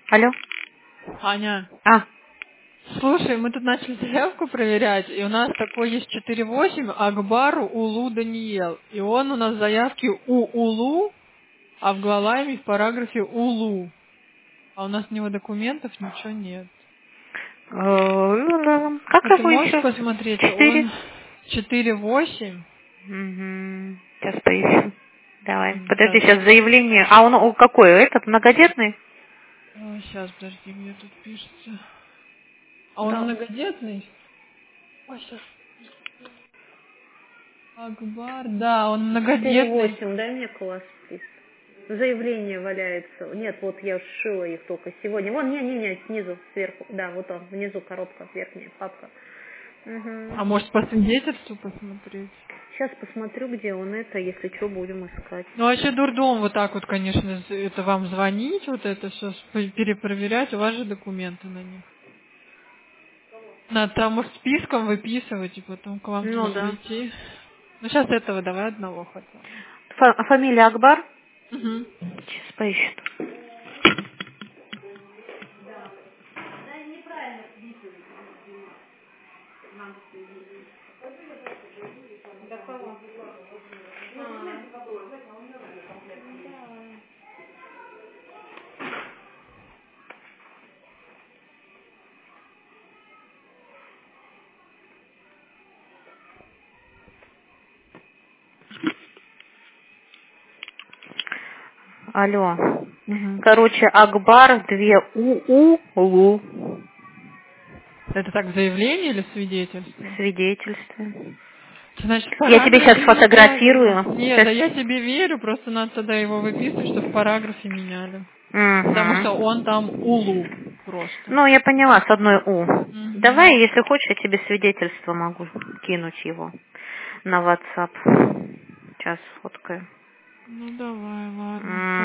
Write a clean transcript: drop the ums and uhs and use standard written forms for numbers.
Алло. Аня, А, слушай, мы тут начали заявку проверять, и у нас такой есть 4.8 Акбару Улу Даниэл. И он у нас в заявке Улу, а в Глалайме в параграфе Улу. А у нас у него документов ничего нет. ну да. Как А ты его можешь еще? посмотреть? 4. Он 4.8. Угу. Сейчас поищу. Давай. Подожди, Так, сейчас заявление. А он какой? Этот многодетный? сейчас, подожди, где тут пишется. А он Да. многодетный? Ой, сейчас. Акбар, да, он многодетный. 4,8, дай мне класс список. Заявление валяется. Нет, вот я сшила их только сегодня. Вон, не, снизу, сверху. Да, вот он, внизу коробка, верхняя папка. Угу. А может по свидетельству посмотреть? Сейчас посмотрю, где он это, если что, будем искать. Ну, вообще дурдом вот так вот, конечно, это вам звонить, вот это все перепроверять, у вас же документы на них. Надо там, может, списком выписывать и потом к вам Ну туда да. прийти. Ну, сейчас этого давай одного хотя бы. Фамилия Акбар? Угу. Сейчас поищу. Алло. Угу. Короче, Акбар 2 Улу. Это так заявление или свидетельство? Свидетельство. Значит, в Я тебе сейчас параграфе неправильно. фотографирую. Нет, Сейчас. да я тебе верю, просто надо тогда его выписывать, что в параграфе меняли. Потому что Угу. он там улу просто. Ну, я поняла, с одной У. Угу. Давай, если хочешь, я тебе свидетельство могу кинуть его на WhatsApp. Сейчас сфоткаю. Ну давай, ладно.